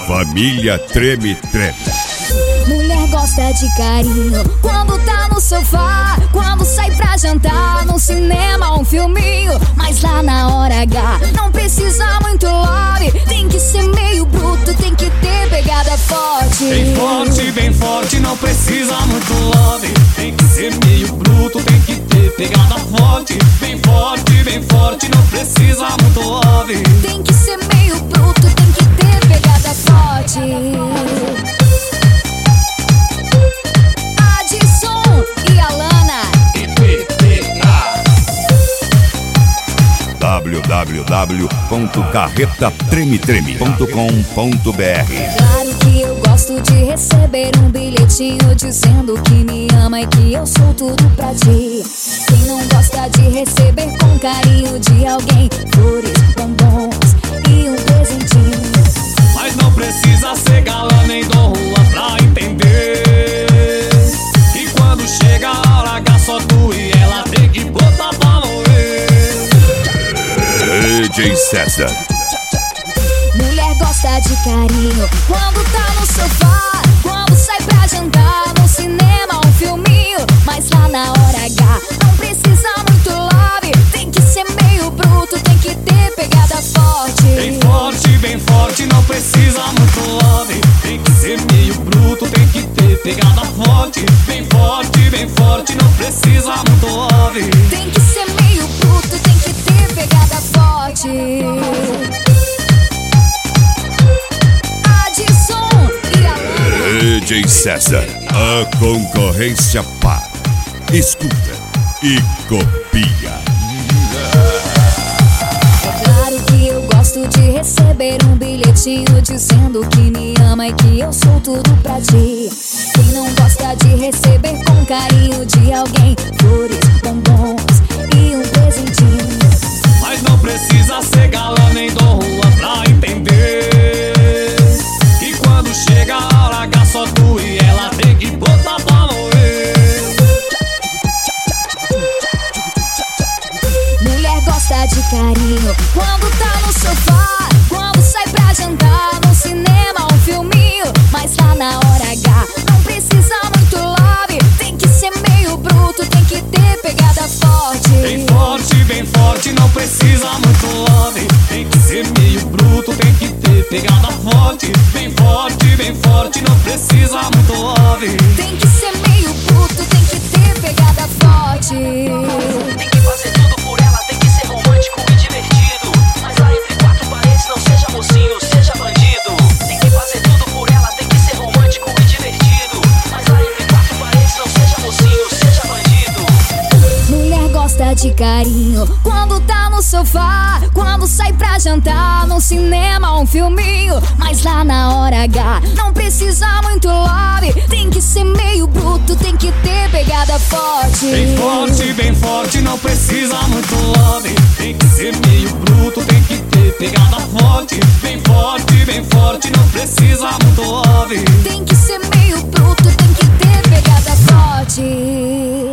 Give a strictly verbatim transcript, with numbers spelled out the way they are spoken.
Família Treme Treme. Mulher gosta de carinho quando tá no sofá, quando sai pra jantar, no cinema, um filminho. Mas lá na hora H não precisa muito love, tem que ser meio bruto, tem que ter pegada forte. Bem forte, bem forte, não precisa muito love, tem que ser meio bruto, tem que ter pegada forte. Bem forte, bem forte, não precisa muito love, tem que ser meio bruto, tem que ter pegada forte. w w w ponto carreta treme treme ponto com ponto b r. Claro que eu gosto de receber um bilhetinho dizendo que me ama e que eu sou tudo pra ti. Quem não gosta de receber com carinho de alguém flores, bombons e um presentinho? Mas não precisa ser galã nem Dom Juan pra entender que quando chega a hora H só tu e ela tem que botar pra morrer. D J César. Mulher gosta de carinho quando tá no sofá, quando sai pra jantar, no cinema, um filminho. Mas lá na hora H não precisa muito love, tem que ser meio bruto, tem que ter pegada forte. Bem forte, bem forte, não precisa muito love, tem que ser meio bruto, tem que ter pegada forte. Bem forte, bem forte, não precisa muito love, tem que ser meio bruto, tem que ter pegada forte. Adson e Alana. D J César, a concorrência para. Escuta e copia. É claro que eu gosto de receber um bilhetinho dizendo que me ama e que eu sou tudo pra ti. Quem não gosta de receber com carinho de alguém flores, bombons e um presentinho? Mas não precisa ser galã nem Dom Juan pra entender que quando chega a hora H só tu e ela tem que botar pra morrer. Mulher gosta de carinho quando tá no sofá, quando sai pra jantar, no cinema, um filminho. Mas lá na hora H não precisa muito love, tem que ser meio bruto, tem que ter pegada forte. Bem forte, bem forte, não precisa muito love, tem que ser meio bruto, tem que ter pegada forte. Bem forte, bem forte, não precisa muito love, tem que ser meio bruto, tem que ter pegada forte. Tem que fazer tudo por ela, tem que ser romântico e divertido. Mas lá entre quatro paredes não seja mocinho, seja bandido. Tem que fazer tudo por ela, tem que ser romântico e divertido. Mas lá entre quatro paredes não seja mocinho, seja bandido. Mulher gosta de carinho quando tá no sofá, quando sai pra jantar, no cinema, um filminho. Mas lá na hora H não precisa muito love, tem que ser meio bruto, tem que ter pegada forte. Bem forte, bem forte, não precisa muito love, tem que ser meio bruto, tem que ter pegada forte. Bem forte, bem forte, não precisa muito love, tem